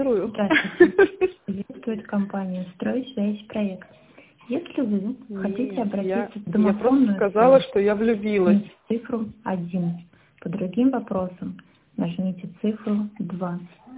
Здравствуйте. Приветствует компания «Стройсвязь Проект». Если вы хотите обратиться в домофонную... Я просто сказала, что я влюбилась. Цифру 1. По другим вопросам нажмите цифру 2.